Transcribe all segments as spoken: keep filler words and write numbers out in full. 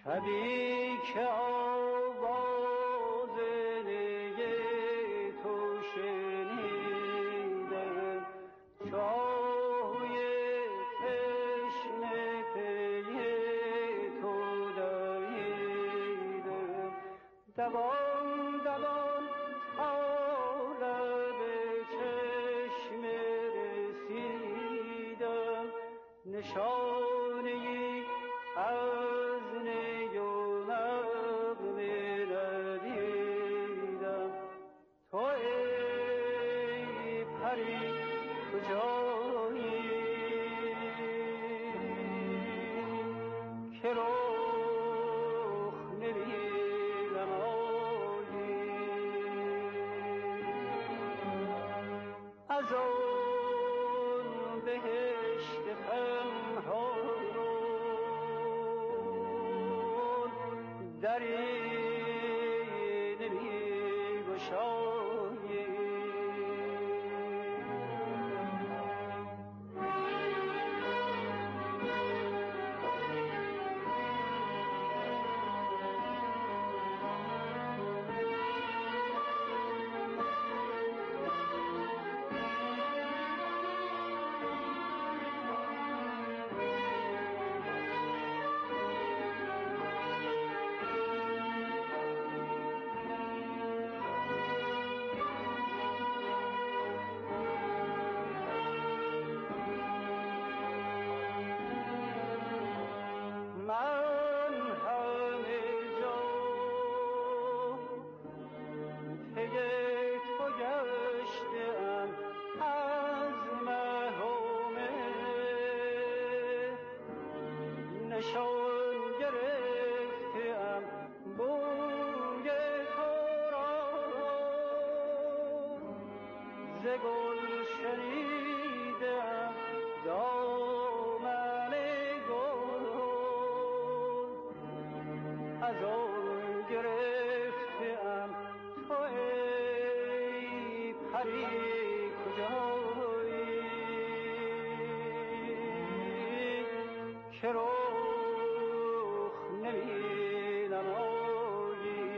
شبی که آواز نی تو شنیدم، چاهوی تشنه پی تو دویدم. دوان دوان تا لب چشم رسیدم، نشانه‌ای از نی و نغمه ندیدم. تو ای پری کجایی که رخ نمایی؟ از آن بهشت پنهان دری نمی‌گشایی. من همه جا پی تو گشتم، از مه و مه نشان گرفتم بوی تو را. ز گل شنیدم دامن گل، از آن گرفتم تو ای پری کجایی که رخ نمی نمایی؟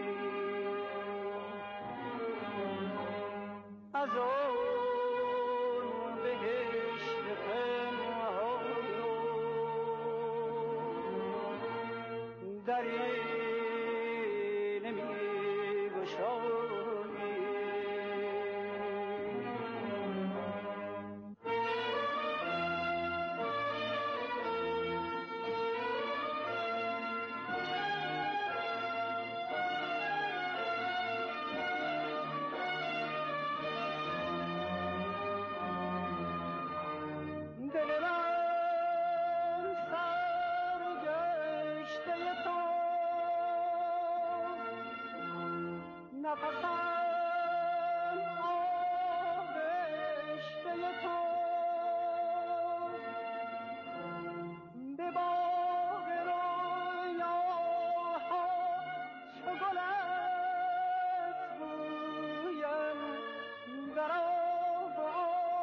از آن بهشت پنهان دری نمی‌گشایی. نفسم آغشته تو، به باغ رویاها چو گلت بویم، در آب و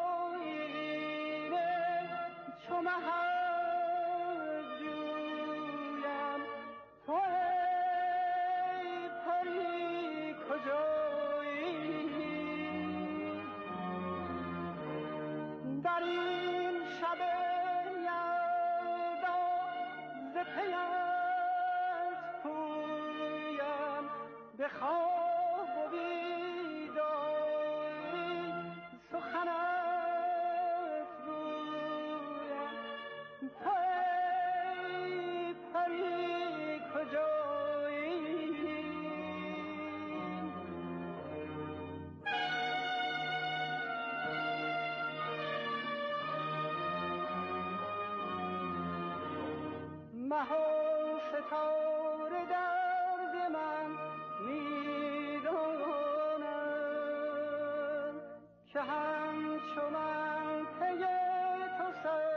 آیینه چو مهت جویم. تو ای پری کجایی در این شب یلدا، ز پیت پویم، به خواب و بیداری سخنت گویم. تو ای پری کجایی مه و ستاره درد من می‌دانند که همچو من پی تو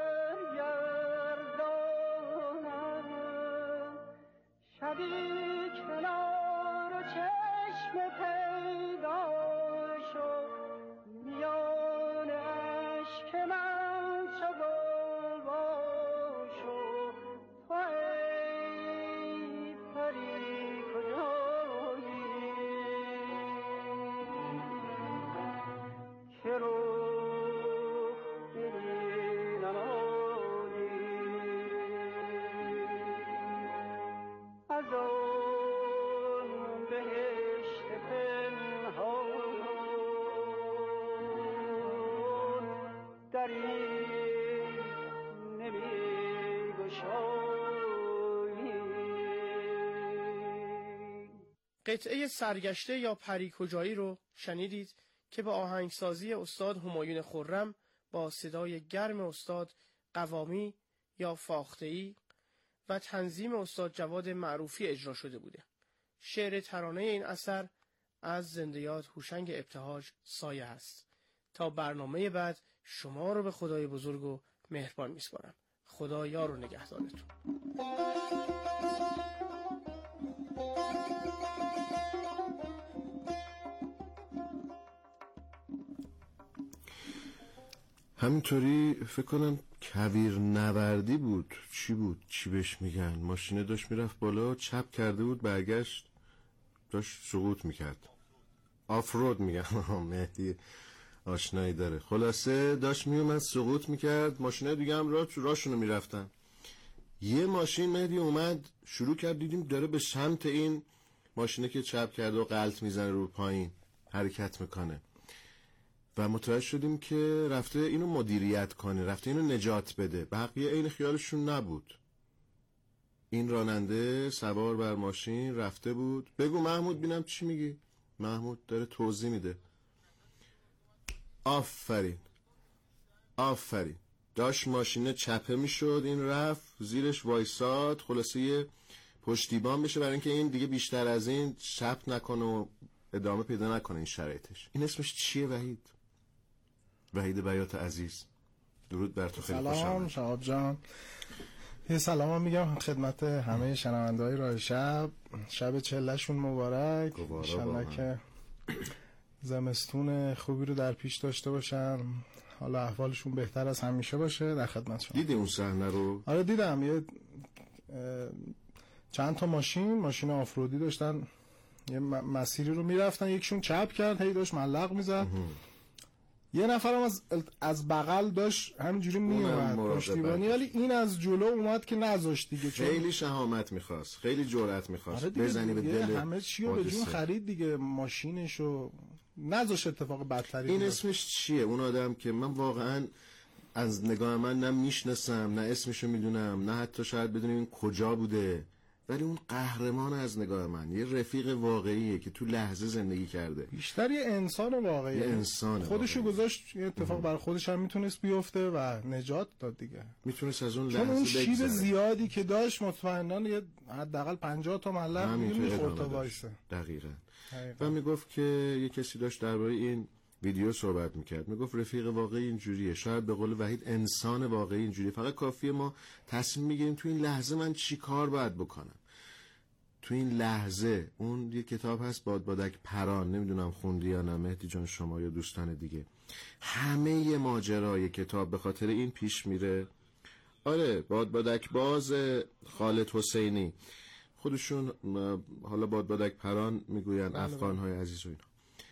سرگردانند. شبی کنار چشم پیدا شو، میان اشک من چو گل وا شو. تو ای قطعه سرگشته یا پری کجایی رو شنیدید که به آهنگسازی استاد همایون خرم با صدای گرم استاد قوامی یا فاخته‌ای و تنظیم استاد جواد معروفی اجرا شده بوده. شعر ترانه این اثر از زنده یاد هوشنگ ابتهاج سایه است. تا برنامه بعد شما رو به خدای بزرگ و مهربان میسپارم. خدا یار و نگهدارتون. همینطوری فکر کنم کویر نوردی بود، چی بود چی بهش میگن، ماشینه داشت میرفت بالا، چپ کرده بود، برگشت داشت سقوط میکرد. آفرود میگن. مهدی آشنایی داره. خلاصه داشت میومد سقوط میکرد، ماشینه دیگه هم راه راشونو میرفتن. یه ماشین مهدی اومد شروع کرد، دیدیم داره به سمت این ماشینه که چپ کرده و غلط میزنه رو پایین حرکت میکنه و متوجه شدیم که رفته اینو مدیریت کنه، رفته اینو نجات بده. بقیه این خیالشون نبود. این راننده سوار بر ماشین رفته بود. بگو محمود بینم چی میگی؟ محمود داره توضیح میده. آفرین آفرین. داشت ماشینه چپه میشد، این رفت زیرش وایساد، خلاصه یه پشتیبان بشه برای اینکه این دیگه بیشتر از این چپ نکنه و ادامه پیدا نکنه این شرایطش. این اسمش چیه وحید؟ وحید بیات عزیز، درود بر تو. خیلی خوشم. سلام شهاب جان. یه سلام هم میگم خدمت همه شنونده‌های راه شب. شب چلهشون مبارک. انشالله که زمستون خوبی رو در پیش داشته باشن، حالا احوالشون بهتر از همیشه باشه. در خدمت شما. دیدی اون صحنه رو؟ آره دیدم. یه چند تا ماشین ماشین آفرودی داشتن یه مسیری رو میرفتن، یکشون چپ کرد، هی داشت ملق میزد. یه نفرم از از بغل داشت همینجوری میومد پشتیبانی، ولی این از جلو اومد که نذاشت دیگه. خیلی شهامت میخواست، خیلی جرأت میخواست. آره بزنی به دل همه چی رو به جون خرید دیگه، ماشینشو نذاشت اتفاق بدتری. این اسمش چیه اون آدم که من واقعا از نگاه من نه میشناسم نه اسمشو میدونم نه حتی شاید بدونیم این کجا بوده، ولی اون قهرمان از نگاه من یه رفیق واقعیه که تو لحظه زندگی کرده. بیشتر یه انسان واقعیه. یه انسان خودشو گذاشت، یه اتفاق برای خودش هم میتونست بیفته و نجات داد دیگه. میتونست از اون لحظه لحظه بگذره. چون اون شیب زیادی که داشت مطمئناً یه حداقل پنجاه تا ملق میخورد تا وایسه. دقیقاً. و میگفت که یه کسی داشت درباره این ویدیو صحبت میکرد، میگفت رفیق واقعی اینجوریه. شاید به قول وحید انسان واقعی اینجوریه. فقط کافیه ما تصمیم میگیریم تو این لحظه من چی کار باید بکنم. تو این لحظه اون یه کتاب هست باد بادک پران، نمیدونم خوندی یا نه مهدی جان شما یا دوستان دیگه. همه ماجرای کتاب به خاطر این پیش میره. آره باد بادک باز خالد حسینی خودشون حالا باد بادک پران میگوین افغان‌های عزیز و اینا.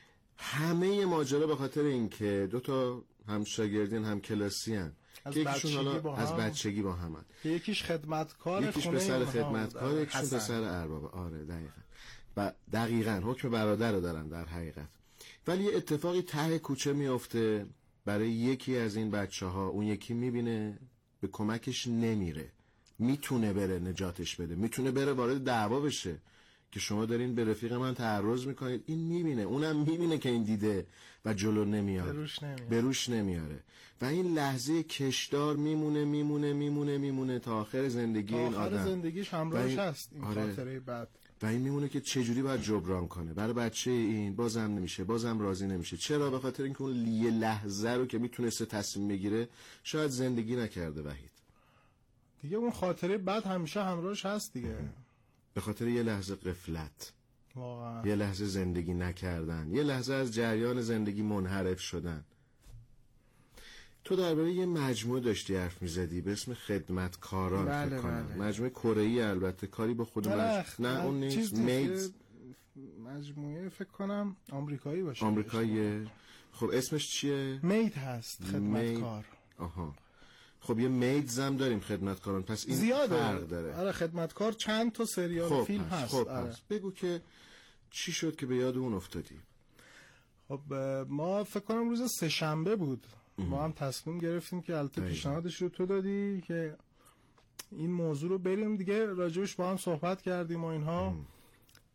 همه ماجرا به خاطر این که دو تا هم شاگردین هم کلاسی هن که یکیشون حالا از بچگی با همن، یکیش خدمتکار یکیش خونه پسر خدمتکار، یکیشون پسر ارباب. آره دقیقاً. و دقیقاً حکم برادر رو دارن در حقیقت. ولی یه اتفاقی ته کوچه میفته برای یکی از این بچه‌ها، اون یکی میبینه به کمکش نمیره، میتونه بره نجاتش بده، میتونه بره وارد دعوا بشه که شما دارین به رفیق من تعرض میکنید. این میبینه، اونم میبینه که این دیده و جلو نمیاد، بروش نمیاره, بروش نمیاره. و این لحظه کشدار میمونه میمونه میمونه میمونه تا آخر زندگی این آدم. آخر زندگیش همراهش هست این آره. خاطره بعد. و این میمونه که چجوری باید جبران کنه. برای بچه این بازم نمیشه، بازم راضی نمیشه. چرا؟ به خاطر اینکه اون یه لحظه رو که میتونسته تصمیم بگیره شاید زندگی نکرده وحید. دیگه اون خاطره بعد همیشه همراهش هست دیگه. به خاطر یه لحظه غفلت، واقعا یه لحظه زندگی نکردن، یه لحظه از جریان زندگی منحرف شدن. تو درباره یه مجموعه داشتی حرف میزدی به اسم خدمتکاران. بله فکر کنم بله. مجموعه کره‌ای، البته کاری با خود مج... نه اون نیست، میدز مجموعه فکر کنم آمریکایی باشه. آمریکاییه. خب اسمش چیه؟ مید هست خدمتکار. آها. خب یه میدز هم داریم خدمتکاران، پس این زیاده. فرق داره. آره خدمتکار چند تا سریال خب فیلم پس. هست. خب آره. پس. بگو که چی شد که به یاد اون افتادی؟ خب ما فکر کنم روز سه شنبه بود ما هم تصمیم گرفتیم که البته پیشنهادش رو تو دادی که این موضوع رو بریم دیگه راجبش با هم صحبت کردیم و اینها.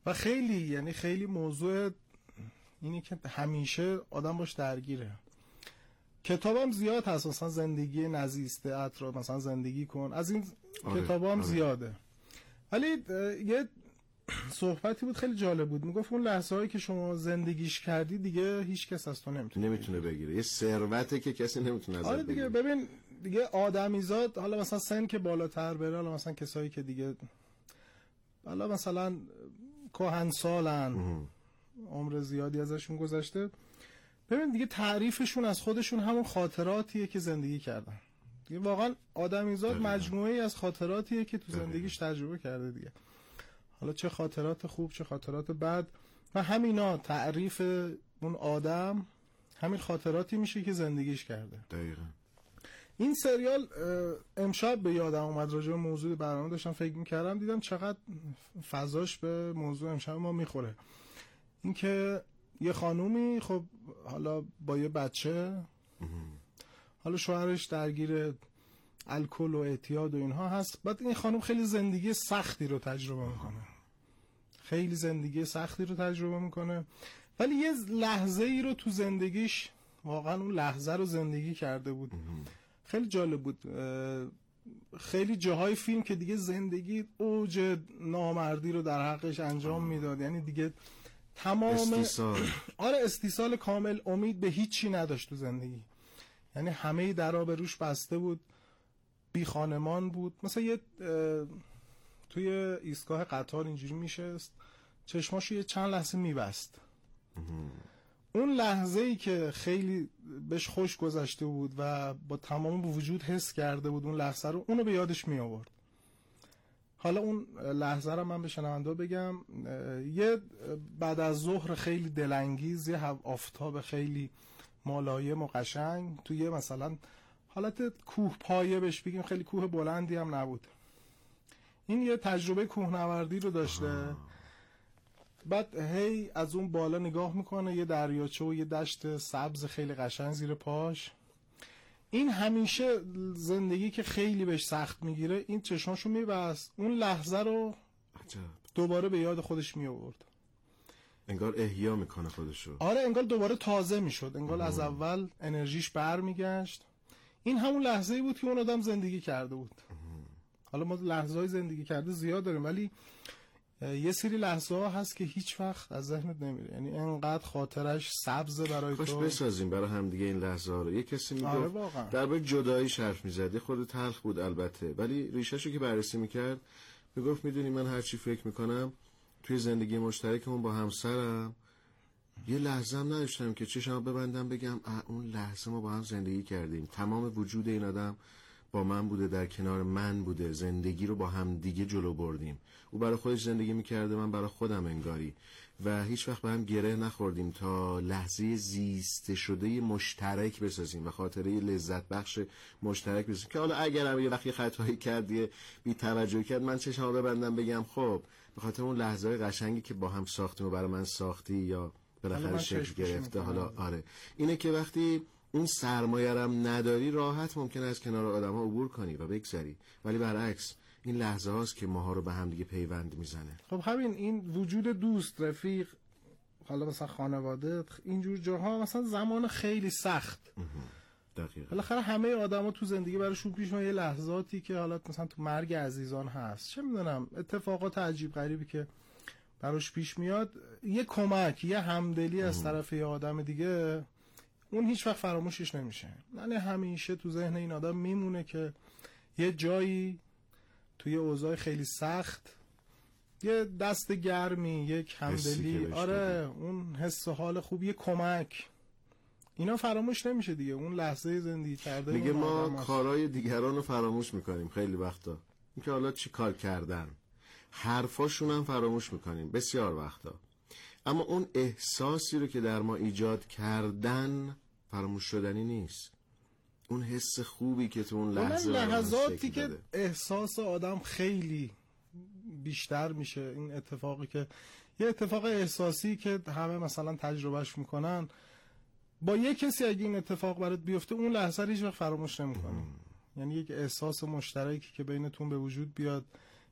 و خیلی یعنی خیلی موضوع اینی که همیشه آدم باش درگیره. کتابم زیاد هست، مثلا زندگی نزیسته اطراف، مثلا زندگی کن، از این آره، کتابام آره. زیاده. ولی یه صحبتی بود خیلی جالب بود، میگفت اون لحظه هایی که شما زندگیش کردی دیگه هیچ کس از تو نمیتونه نمیتونه بگیره. یه ثروته که کسی نمیتونه ازت آره دیگه. بگیره. ببین دیگه آدمیزاد، حالا مثلا سن که بالاتر بره، حالا مثلا کسایی که دیگه حالا مثلا کهنسالن، عمر زیادی ازشون گذشته، ببین دیگه تعریفشون از خودشون همون خاطراتیه که زندگی کردن دیگه. واقعا آدمیزاد مجموعه‌ای از خاطراتیه که تو زندگیش تجربه کرده دیگه، حالا چه خاطرات خوب چه خاطرات بد، و همینا تعریف اون آدم همین خاطراتی میشه که زندگیش کرده. دقیقاً. این سریال امشب به یادم اومد، راجع به موضوع برنامه داشتم فکر میکردم، دیدم چقدر فضاش به موضوع امشب ما میخوره. اینکه یه خانومی خب حالا با یه بچه، حالا شوهرش درگیر الکل و اعتیاد و اینها هست، بعد این خانم خیلی زندگی سختی رو تجربه میکنه، خیلی زندگی سختی رو تجربه میکنه، ولی یه لحظه ای رو تو زندگیش واقعا اون لحظه رو زندگی کرده بود. خیلی جالب بود. خیلی جاهای فیلم که دیگه زندگی اوج نامردی رو در حقش انجام میداد، یعنی دیگه تمام استیصال. آره استیصال کامل، امید به هیچی نداشت تو زندگی، یعنی همه درا به روش بسته بود، بی خانمان بود. مثلا یه توی ایستگاه قطار اینجوری میشست، چشماشو یه چند لحظه میبست. اون لحظه ای که خیلی بهش خوش گذشته بود و با تمام وجود حس کرده بود اون لحظه رو، اونو به یادش می آورد. حالا اون لحظه رو من به شنونده بگم، یه بعد از ظهر خیلی دلانگیز، یه آفتاب خیلی ملایم و قشنگ توی مثلا حالت کوه پایه بهش بگیم، خیلی کوه بلندی هم نبود. این یه تجربه کوهنوردی رو داشته. آه. بعد هی از اون بالا نگاه میکنه، یه دریاچه و یه دشت سبز خیلی قشنگ زیر پاش. این همیشه زندگی که خیلی بهش سخت میگیره، این چشماشو میبست، اون لحظه رو دوباره به یاد خودش میآورد، انگار احیا میکنه خودشو. آره انگار دوباره تازه میشد، انگار از اول انرژیش برمیگشت. این همون لحظه‌ای بود که اون آدم زندگی کرده بود. حالا ما لحظه‌های زندگی کرده زیاد داریم، ولی یه سری لحظه ها هست که هیچ وقت از ذهنت نمیره، یعنی انقدر خاطرش سبزه برای تو. خوش بسازیم برای هم دیگه این لحظه ها رو. یه کسی میگفت آره درباره جدایی حرف میزد، خود تلخ بود البته، ولی ریشه‌شو که بررسی میکرد میگفت میدونی من هر چی فکر میکنم توی زندگی مشترکمون با همسرم یه لحظه هم نداشتم که چشمو ببندم بگم اون لحظه ما با هم زندگی کردیم، تمام وجود این آدم با من بوده، در کنار من بوده، زندگی رو با هم دیگه جلو بردیم. او برای خودش زندگی میکرده، من برای خودم انگاری، و هیچ وقت به هم گره نخوردیم تا لحظه زیسته شده مشترک بسازیم و خاطره لذت بخش مشترک بسازیم که حالا اگر هم یه وقتی خطایی کردی بی توجهی کرد، من چشمو ببندم بگم خب به خاطر اون لحظه‌های قشنگی که با هم ساختیم و برای من ساختی یا بالاخره شکل گرفته. حالا آره اینه که وقتی اون سرمایه رم نداری راحت ممکنه از کنار آدم ها عبور کنی و بگذری، ولی برعکس این لحظه هاست که ماها رو به هم دیگه پیوند میزنه. خب همین این وجود دوست، رفیق، حالا مثلا خانواده، اینجور جاها مثلا زمان خیلی سخت. دقیقاً. بالاخره همه آدما تو زندگی براشون پیش میاد یه لحظاتی که حالا مثلا تو مرگ عزیزان هست، چه میدونم اتفاقات عجیب غریبی که براش پیش میاد، یه کمک، یه همدلی از طرف یه آدم دیگه، اون هیچ وقت فراموشش نمیشه. یعنی همیشه تو ذهن این آدم میمونه که یه جایی توی اوضاع خیلی سخت یه دست گرمی، یک همدلی، آره اون حس و حال خوب، یه کمک، اینا فراموش نمیشه دیگه. اون لحظه زندگی کرده دیگه ما کارهای دیگران رو فراموش میکنیم خیلی وقتا، اینکه حالا چی کار کردن، حرفاشون هم فراموش میکنیم بسیار وقتا، اما اون احساسی رو که در ما ایجاد کردن فراموش شدنی نیست. اون حس خوبی که تو اون لحظه لحظاتی که احساس آدم خیلی بیشتر میشه، این اتفاقی که یه اتفاق احساسی که همه مثلا تجربهش میکنن، با یه کسی اگه این اتفاق برات بیفته اون لحظه رو هیچ وقت فراموش نمیکنی. یعنی یک احساس مشترکی که بینتون به وجود بیاد،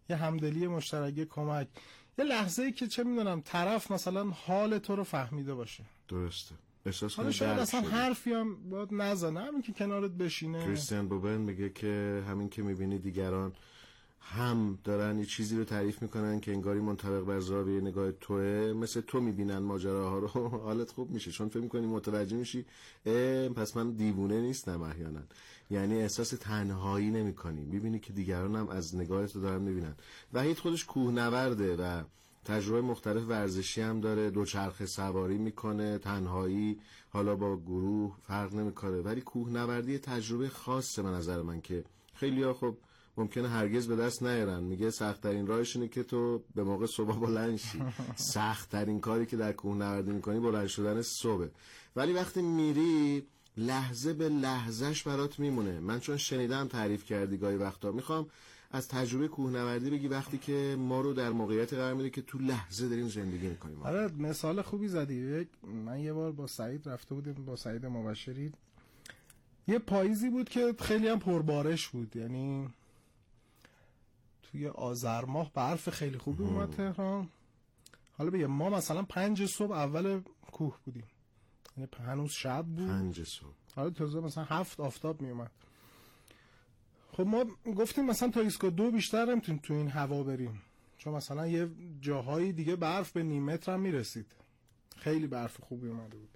یه همدلی مشترک، یه کمک، یه لحظه‌ای که چه میدونم طرف مثلا حال تو رو فهمیده باشه. درسته. احساس حالا شاید اصلا حرفی هم باید نزنه، همین که کنارت بشینه. کریستیان بوبن میگه که همین که میبینی دیگران هم دارن یه چیزی رو تعریف میکنن که انگاری منطبق بر زاویه نگاه توه، مثل تو میبینن ماجراها رو، حالت خوب میشه، چون فکر میکنی متوجه میشی پس من دیوونه نیستم احیانا. یعنی احساس تنهایی نمیکنی، میبینی که دیگران هم از نگاه تو دارن میبینن. وحید خودش کوهنورده و تجربه مختلف ورزشی هم داره، دوچرخه سواری میکنه، تنهایی، حالا با گروه، فرق نمیکنه، ولی کوهنوردی تجربه خاصه به نظر من که خیلی‌ها خب ممکنه هرگز به دست نیارن. میگه سخت ترین راهش اینه که تو به موقع صبح بلند شی. سخت ترین کاری که در کوهنوردی میکنی بلند شدن صبح، ولی وقتی میری لحظه به لحظهش برات میمونه. من چون شنیدم تعریف کردی گاهی وقتا، میخوام از تجربه کوهنوردی بگی وقتی که ما رو در موقعیت قرار میده که تو لحظه داریم زندگی میکنیم. آره مثال خوبی زدی. من یه بار با سعید رفته بودیم، با سعید مبشری، یه پاییزی بود که خیلی هم پربارش بود، یعنی توی آذر ماه برف خیلی خوبی اومد تهران. حالا بگم ما مثلا پنج صبح اول کوه بودیم، یعنی هنوز شب بود، پنج صبح. حالا تازه مثلا هفت آفتاب می اومد. خب ما گفتیم مثلا تا ایستگاه دو بیشتر نمیتونیم تو این هوا بریم، چون مثلا یه جاهای دیگه برف به نیم متر هم میرسید، خیلی برف خوبی اومده بود.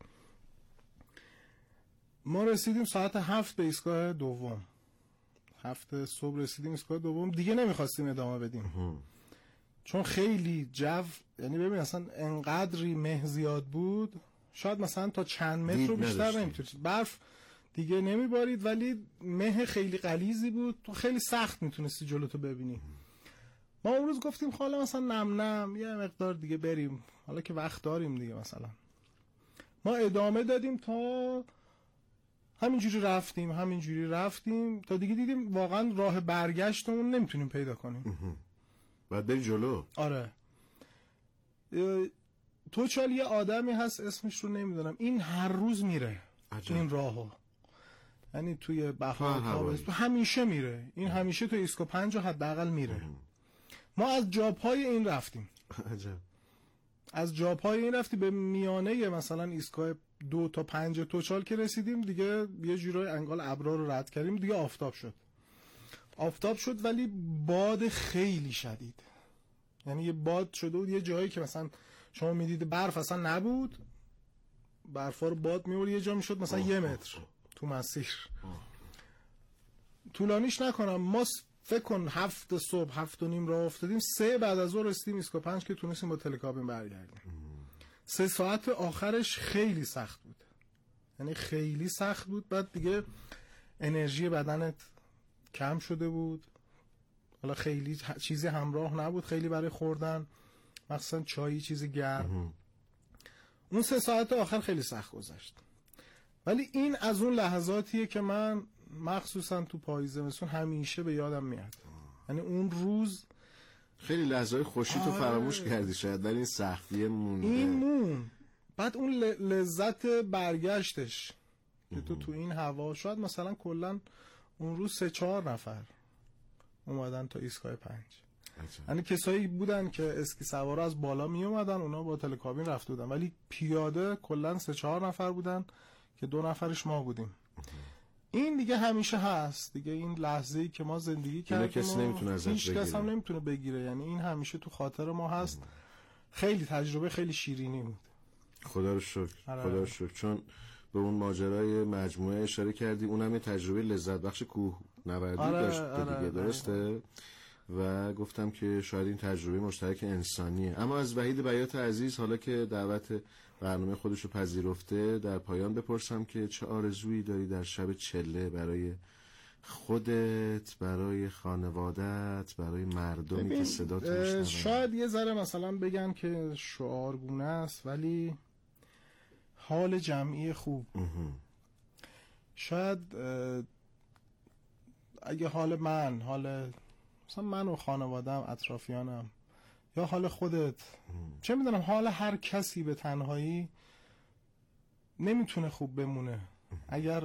ما رسیدیم ساعت هفت به ایستگاه دوم، هفت صبح رسیدیم ایستگاه دوم، دیگه نمیخواستیم ادامه بدیم چون خیلی جو، یعنی ببین اصلا انقدری مه زیاد بود، شاید مثلا تا چند متر رو بیشتر نمیتونید، برف دیگه نمیبارید ولی مه خیلی غلیظی بود، تو خیلی سخت میتونستی جلوتو ببینی. ما اون روز گفتیم حالا مثلا نم نم یه مقدار دیگه بریم، حالا که وقت داریم دیگه. مثلا ما ادامه دادیم تا همینجوری رفتیم همینجوری رفتیم تا دیگه دیدیم واقعا راه برگشتمون نمیتونیم پیدا کنیم، باید بری جلو. آره تو چال یه آدمی هست اسمش رو نمیدونم، این هر روز میره عجب. این راهو، یعنی توی بهار تابستون همیشه میره، این همیشه توی ایسکو پنج حداقل میره. ما از جاپای این رفتیم عجب. از جاپای این رفتیم به میانه مثلا ایسکای دو تا پنج توچال که رسیدیم دیگه یه جورای انگال ابرا رو رد کردیم دیگه، آفتاب شد آفتاب شد ولی باد خیلی شدید، یعنی یه باد شده بود یه جایی که مثلا شما میدید برف اصلا نبود، برفا رو باد میورد، یه جا میشد مثلا یه متر تو مسیر. طولانیش نکنم، ما فکر کن هفت صبح هفت و نیم راه افتادیم، سه بعد از ظهر رسیدیم ایسکو پنج که تونستیم با تلکابین برگردیم. سه ساعت آخرش خیلی سخت بود، یعنی خیلی سخت بود. بعد دیگه انرژی بدنت کم شده بود، حالا خیلی چیزی همراه نبود خیلی برای خوردن، مثلا چایی چیزی گرم. اون سه ساعت آخر خیلی سخت گذشت، ولی این از اون لحظاتیه که من مخصوصا تو پاییز زمستون همیشه به یادم میاد. یعنی اون روز خیلی لحظه‌های خوشی تو فراموش کردی شاید، ولی این سختیه مونده. این مون بعد اون لذت برگشتش که تو تو این هوا، شاید مثلا کلا اون روز سه چهار نفر اومدن تا ایستگاه پنج، یعنی کسایی بودن که اسکی سوارا از بالا می اومدن، اونا با تلکابین رفته بودن، ولی پیاده کلا سه چهار نفر بودن که دو نفرش ما بودیم. این دیگه همیشه هست دیگه، این لحظه‌ای که ما زندگی کردیم کسی نمیتونه ازش هیچ بگیره، کس هم نمیتونه بگیره، یعنی این همیشه تو خاطر ما هست. خیلی تجربه خیلی شیرینی بود، خدا رو شکر. آره. خدا رو شکر، چون به اون ماجرای مجموعه اشاره کردی، اونم یه تجربه لذت بخش کوه نوردی آره، داشت آره، دیگه، درسته؟ آره. و گفتم که شاید این تجربه مشترک انسانیه. اما از وحید بیات عزیز، حالا که دعوت برنامه خودش رو پذیرفته، در پایان بپرسم که چه آرزویی داری در شب چله برای خودت، برای خانوادت، برای مردمی که صدا تو میشنون؟ شاید یه ذره مثلا بگن که شعارگونه است، ولی حال جمعی خوب. شاید اگه حال من، حال مثلا من و خانوادم، اطرافیانم، یا حال خودت، چه میدونم، حال هر کسی به تنهایی نمیتونه خوب بمونه اگر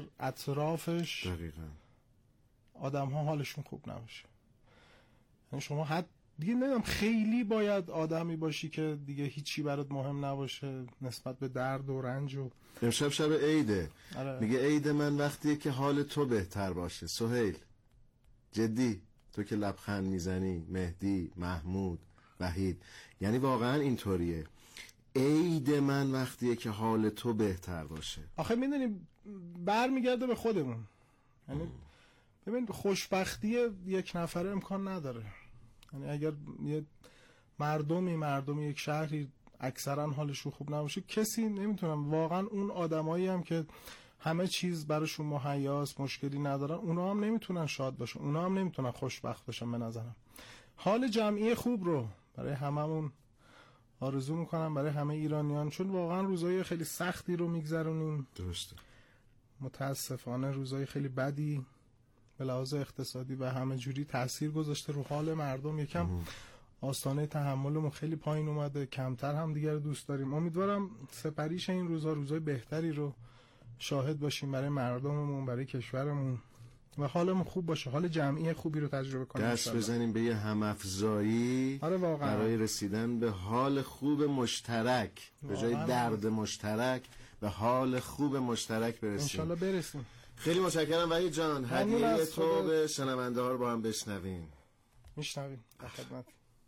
اطرافش دقیقاً آدم ها حالشون خوب نباشه. یعنی شما دیگه نمیدونم خیلی باید آدمی باشی که دیگه هیچی برات مهم نباشه نسبت به درد و رنج. و امشب شب عیده. آره. میگه عید من وقتیه که حال تو بهتر باشه. سهیل جدی تو که لبخند میزنی، مهدی، محمود، وحید، یعنی واقعا اینطوریه. عید من وقتیه که حال تو بهتر باشه. آخه میدونی برمیگرده به خودمون. یعنی ببین خوشبختی یک نفره امکان نداره. یعنی اگر یه مردمی مردمی یک شهری اکثرا حالشون خوب نباشه، کسی نمیتونم واقعا اون آدمایی هم که همه چیز براشون مهیاست، مشکلی ندارن، اونا هم نمیتونن شاد باشن، اونا هم نمیتونن خوشبخت باشن. به نظرم حال جمعی خوب رو برای هممون آرزو میکنم، برای همه ایرانیان، چون واقعا روزای خیلی سختی رو میگذرونیم. درسته. متاسفانه روزای خیلی بدی به لحاظ اقتصادی و همه جوری تأثیر گذاشته رو حال مردم. یکم آستانه تحملمون خیلی پایین اومده، کمتر هم دیگر دوست داریم. امیدوارم سپریش این روزا روزای بهتری رو شاهد باشیم برای مردممون، برای کشورمون و حالمون خوب باشه، حال جمعی خوبی رو تجربه کنیم، دست بزنیم به یه هم‌افزایی. آره واقعا برای رسیدن به حال خوب مشترک، به جای درد مشترک به حال خوب مشترک برسیم. انشالله برسیم. خیلی متشکرم وحید جان. هدیه تو به شنونده ها رو با هم بشنویم. میشنویم. در خدمت.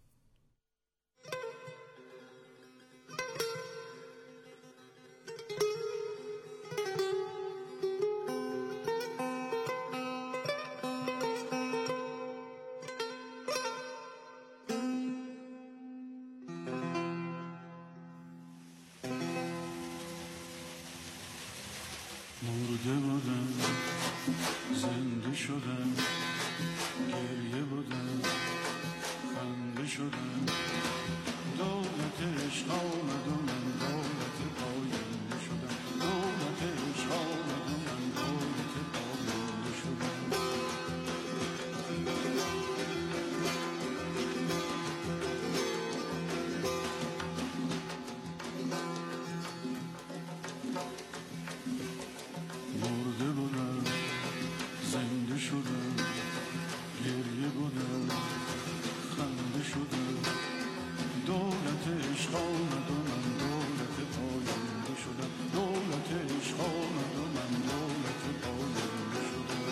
مرده بودم، زنده شدم، گریه بودم، خنده شدم، دولت عشق آمد و من دولت پاینده شدم، دولت عشق آمد و من دولت پاینده شدم. مرده بودم، زنده شدم، گریه بودم، خنده شدم، دولت عشق آمد و من دولت پاینده شدم، دولت عشق آمد و من دولت پاینده شدم.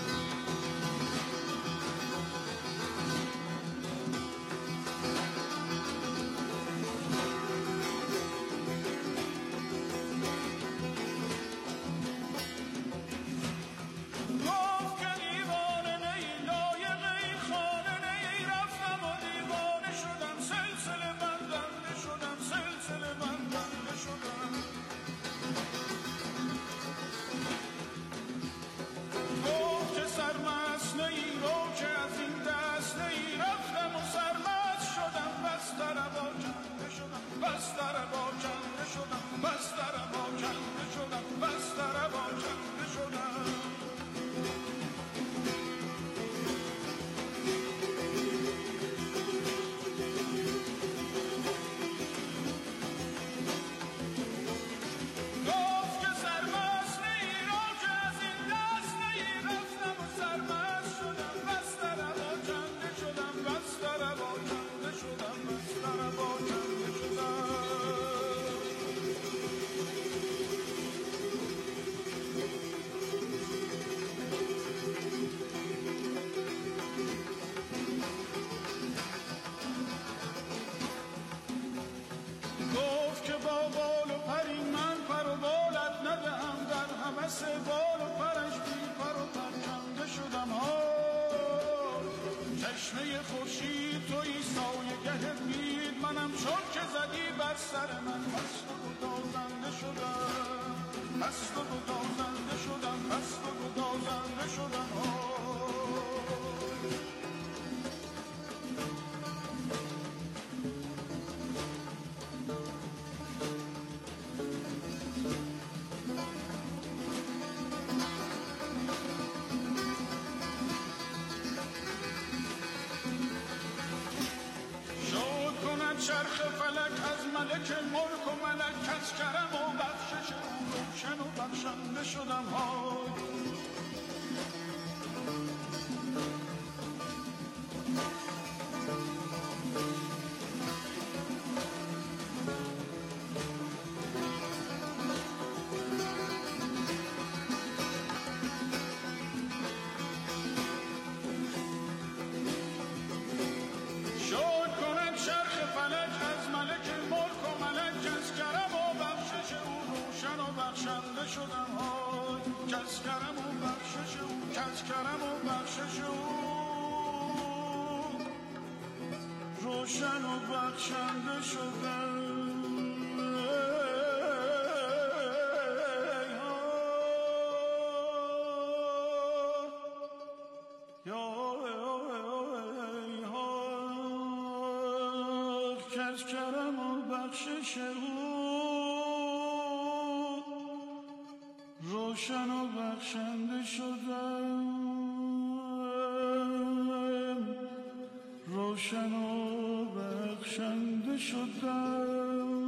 چرخ فلک از ملک ملک و ملک از کرم و بخشش او روشن و بخشنده شدم های روشن و بخشنده شدم کج کرم و بخشش او روشن و بخشنده شدم روشن و بخشنده شدم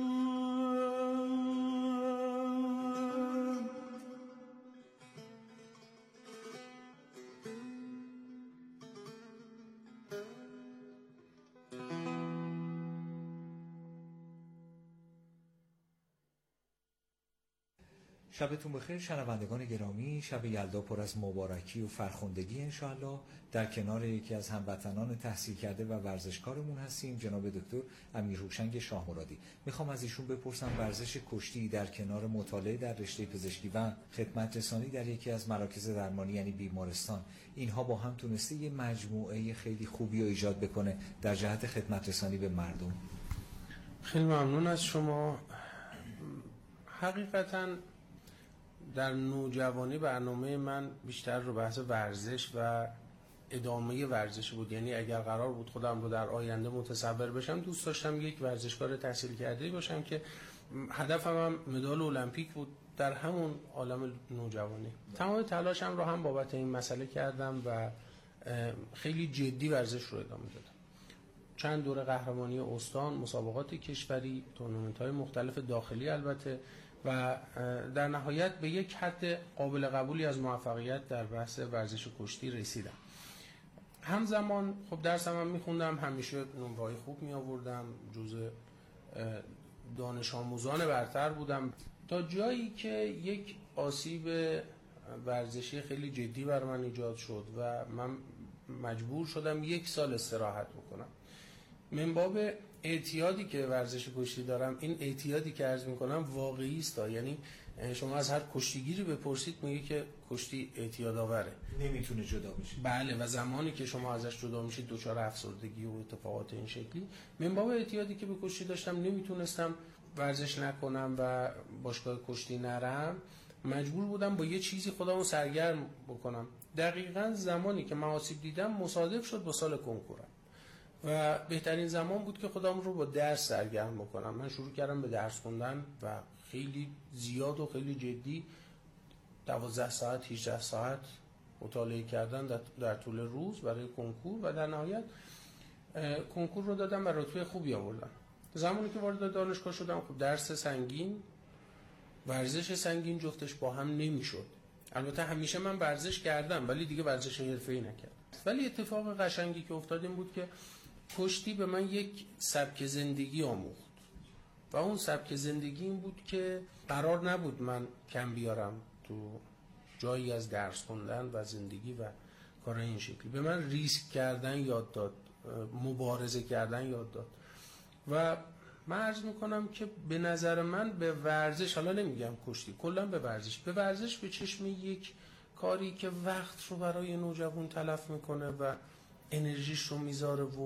شبتون بخیر شنوندگان گرامی. شب یلدا پر از مبارکی و فرخندگی انشاءالله. در کنار یکی از هموطنان تحصیل کرده و ورزشکارمون هستیم، جناب دکتر امیرهوشنگ شاهمرادی. میخوام از ایشون بپرسم ورزش کشتی در کنار مطالعه در رشته پزشکی و خدمت رسانی در یکی از مراکز درمانی یعنی بیمارستان، اینها با هم تونسته یه مجموعه خیلی خوبی رو ایجاد بکنه در جهت خدمت رسانی به مردم؟ خیلی ممنون از شما. حقیقتاً در نوجوانی برنامه من بیشتر رو بحث ورزش و ادامه ورزش بود. یعنی اگر قرار بود خودم رو در آینده متصور بشم، دوست داشتم یک ورزشکار تحصیل کرده باشم که هدفم هم مدال المپیک بود در همون عالم نوجوانی. تمام تلاشم رو هم بابت این مسئله کردم و خیلی جدی ورزش رو ادامه دادم. چند دوره قهرمانی استان، مسابقات کشوری، تورنمنت‌های مختلف داخلی البته، و در نهایت به یک حد قابل قبولی از موفقیت در بحث ورزش کشتی رسیدم. همزمان خب درسم هم میخوندم، همیشه نمره‌های خوب می آوردم، جزء دانش آموزان برتر بودم، تا جایی که یک آسیب ورزشی خیلی جدی بر من ایجاد شد و من مجبور شدم یک سال استراحت بکنم. من باب اعتیادی که ورزش کشتی دارم، این اعتیادی که عرض میکنم واقعی است. یعنی شما از هر کشتیگیری بپرسید میگه که کشتی اعتیاد آوره، نمیتونه جدا بشه. بله، و زمانی که شما ازش جدا میشید دچار افسردگی و اتفاقات این شکلی. من باب اعتیادی که به کشتی داشتم، نمیتونستم ورزش نکنم و باشگاه کشتی نرم، مجبور بودم با یه چیزی خودمو سرگرم بکنم. دقیقاً زمانی که من آسیب دیدم مصادف شد با سال کنکورم و بهترین زمان بود که خودم رو با درس سرگرم بکنم. من شروع کردم به درس خوندن و خیلی زیاد و خیلی جدی دوازده ساعت هجده ساعت مطالعه کردن در, در طول روز برای کنکور و در نهایت کنکور رو دادم و رتبه خوبی آوردم. زمانی که وارد دانشگاه شدم، خب درس سنگین، ورزش سنگین جفتش با هم نمیشد. البته همیشه من ورزش کردم ولی دیگه ورزش حرفه‌ای نکردم. ولی اتفاق قشنگی که افتاد این بود که کشتی به من یک سبک زندگی آموخت و اون سبک زندگی این بود که قرار نبود من کم بیارم تو جایی از درس خوندن و زندگی و کار این شکلی. به من ریسک کردن یاد داد، مبارزه کردن یاد داد و من عرض میکنم که به نظر من به ورزش، حالا نمیگم کشتی، کلا به ورزش به ورزش به چشم یک کاری که وقت رو برای نوجوان تلف میکنه و انرژیش رو میذاره و